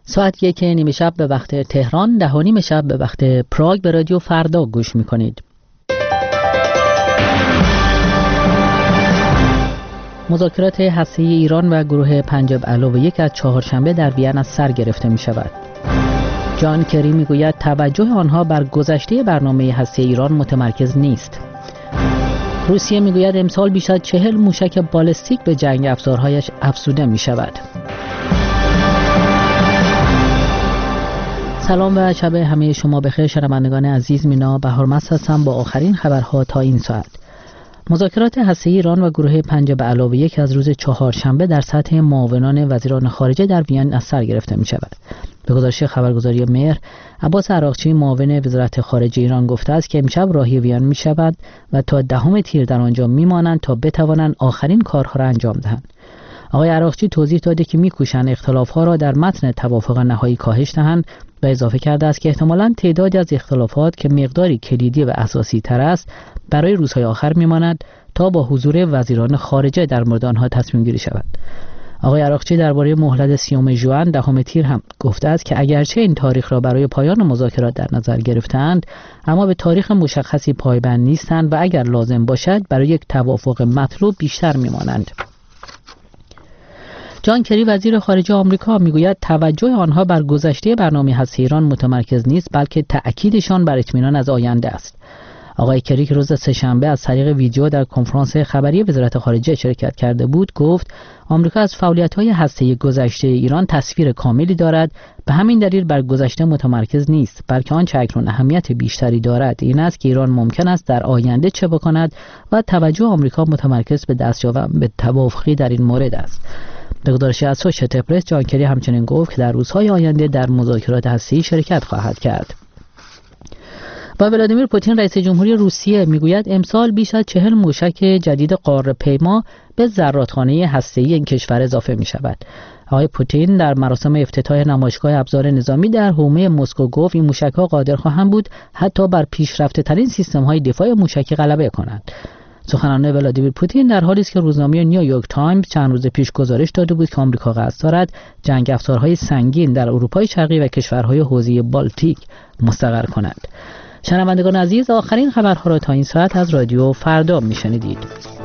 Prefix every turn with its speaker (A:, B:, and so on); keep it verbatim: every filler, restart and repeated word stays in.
A: ساعت یک نیمه شب به وقت تهران، ده و نیم شب به وقت پراگ به رادیو فردا گوش میکنید. مذاکرات هسته‌ای ایران و گروه پنج به علاوه یک از چهارشنبه در وین از سر گرفته می شود. جان کری می گوید توجه آنها بر گذشته برنامه هسته‌ای ایران متمرکز نیست. روسیه می گوید امسال بیش از چهل موشک بالستیک به جنگ افزارهایش افزوده می شود. سلام و شب همه شما بخیر شنوندگان عزیز، مینا بهارمست هستم با آخرین خبرها تا این ساعت. مذاکرات هسته‌ای ایران و گروه پنج به علاوه یک از روز چهارشنبه در سطح معاونان وزیران خارجه در وین از سر گرفته می شود. به گزارش خبرگزاری مهر، عباس عراقچی معاون وزارت خارجه ایران گفته است که امشب راهی وین می شود و تا دهم تیر در آنجا می مانند تا بتوانند آخرین کارها را انجام دهند. آقای عراقچی توضیح داده که می‌کوشند اختلاف‌ها را در متن توافق نهایی کاهش دهند و اضافه کرده است که احتمالاً تعدادی از اختلافات که مقداری کلیدی و اساسی تر است برای روزهای آخر می‌ماند تا با حضور وزیران خارجه در مورد آنها تصمیم گیری شود. آقای عراقچی درباره مهلت سیوم ژوئن دهم تیر هم گفته است که اگرچه این تاریخ را برای پایان مذاکرات در نظر گرفتند، اما به تاریخ مشخصی پایبند نیستند و اگر لازم باشد برای یک توافق مطلوب بیشتر می‌مانند. جان کری وزیر خارجه آمریکا میگوید توجه آنها بر گذشته برنامه هسته‌ای ایران متمرکز نیست، بلکه تأکیدشان بر اطمینان از آینده است. آقای کری که روز سه‌شنبه از طریق ویدیو در کنفرانس خبری وزارت خارجه شرکت کرده بود، گفت آمریکا از فعالیت‌های هسته‌ای گذشته ایران تصویر کاملی دارد، به همین دلیل بر گذشته متمرکز نیست، بلکه آنچه اکنون اهمیت بیشتری دارد این است که ایران ممکن است در آینده چه بکند و توجه آمریکا متمرکز به دستیابی به توافقی در این مورد است. به گزارش اسوشییتد پرس، جان کری همچنین گفت که در روزهای آینده در مذاکرات هسته‌ای شرکت خواهد کرد. و ولادیمیر پوتین رئیس جمهوری روسیه میگوید امسال بیش از چهل موشک جدید قاره پیما به زرادخانه هسته‌ای این کشور اضافه می شود. آقای پوتین در مراسم افتتاح نمایشگاه ابزار نظامی در حومه مسکو گفت این موشک‌ها قادر خواهند بود حتی بر پیشرفته‌ترین سیستم‌های دفاع موشکی غلبه کنند. سخنان ولادیمیر پوتین در حالی است که روزنامه نیویورک تایمز چند روز پیش گزارش داده بود که آمریکا قصد دارد جنگ افزارهای سنگین در اروپای شرقی و کشورهای حوزه بالتیک مستقر کند. شنوندگان عزیز، آخرین خبرها را تا این ساعت از رادیو فردا میشنیدید.